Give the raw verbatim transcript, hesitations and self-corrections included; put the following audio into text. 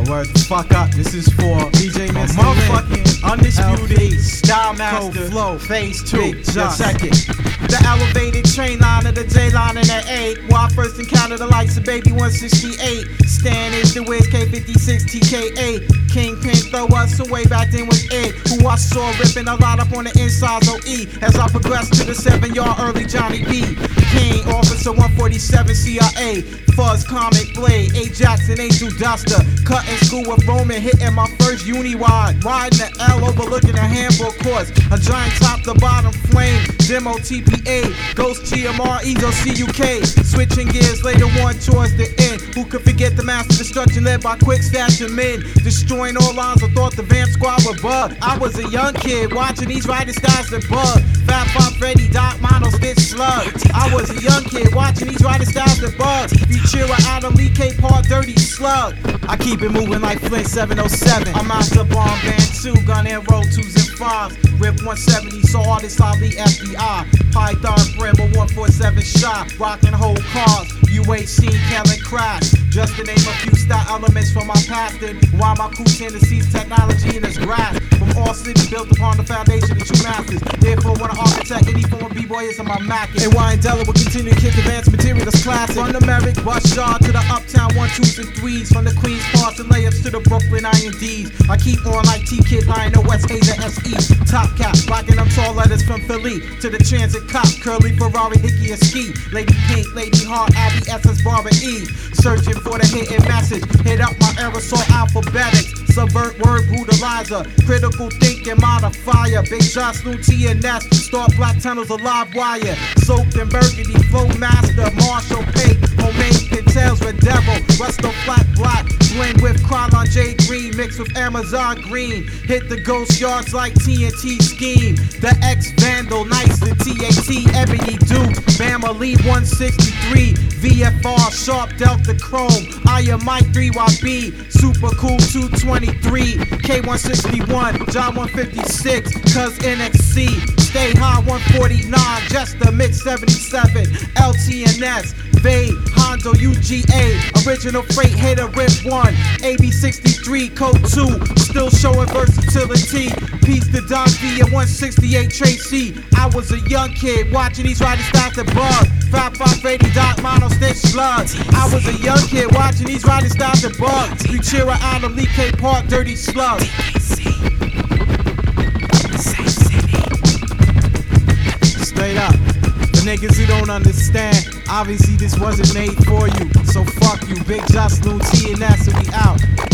word the fuck up. This is for D J Mister Motherfucking undisputed style master, Cold Flow, phase two. Big Just. Check it. The elevated train line of the J line and the eight. Where I first encountered the likes of Baby one sixty-eight. Stan is the Wiz K fifty-six T K eight. Kingpin throw us away back then was it. Who I saw ripping a lot up on the insides O E. As I progressed to the seven yard early Johnny B. King, Officer one forty-seven C I A. Fuzz, Comic Blade, A Jackson, Angel Duster. Cutting school with Roman, hitting my first uni wide. Riding the L, overlooking the handbook course. A giant top to bottom flame. Demo T P A, Ghost G M R, Ezo C U K. Switching gears later on towards the end. Who could forget the master destruction led by quick stash and men? Destroying all lines, I thought the Vamp Squad would bug. I was a young kid watching these riding styles that bug. Fat Bob Freddy, Doc Mono, Stitch Slug. I was a young kid watching these riding styles that bug. Futura, Adam Lee, K Part, Dirty Slug. I keep it moving like Flint seven oh seven. I'm out the bomb band two, gun and roll twos and fives. Rip one seventy, so artist Ali F D I. Python Brim, a one forty-seven shot. Rockin' whole cars, you ain't seen Kellen crash. Just to name a few style elements from my past. And while my cool Tennessee's technology in its grasp. From all cities built upon the foundation of true masters. Therefore, when I architect any form of B-boy is on my Mac. And Wyandotte will continue to kick advanced material that's classic. From the Merrick Bus Yard to the Uptown one, twos, and threes. From the Queens Parts and layups to the Brooklyn I N Ds. I keep on like T-Kid, Lionel West, Hazer, S E. Top cap, rocking them tall letters from Philly to the Transit Cop, Curly Ferrari, Hickey, and Ski. Lady Pink, Lady Heart, Abby, Essence, Barbara E. Searching for the hidden message. Hit up my aerosol alphabetics. Subvert word brutalizer. Critical thinking modifier. Big shots, new T and S. Start black tunnels, a live wire. Soaked in burgundy, flow master. Marshall Pate. Homemade Pintels with devil. Rusto flat black. Blend with Krylon J Green. Mixed with Amazon Green. Hit the ghost yards like T N T scheme. The X Vandal. Nice the T A T. Ebony Duke. Bama Lee one sixty-three. V F R. Sharp Delta Chrome. I am Mike three Y B. Super Cool two twenty-three. K one sixty-one. John one fifty-six. Cuz N X C. Stay High one forty-nine. Jester Mix seventy-seven. L T N S. Vade. Hondo U G A. Original Freight Hater Rip one. A B sixty-three. Code two. Still showing versatility. Peace to Don V and one sixty-eight Tracy. I was a young kid watching these riding styles that bug. Fat Bob Freddy, Doc Mono, Stitch Slug. I was a young kid watching these riding styles that bug. Futura, Adam Lee, K Part, Dirty Slug. Straight up. The niggas who don't understand, obviously this wasn't made for you. So fuck you, Big Just, Lou T and S, and we out.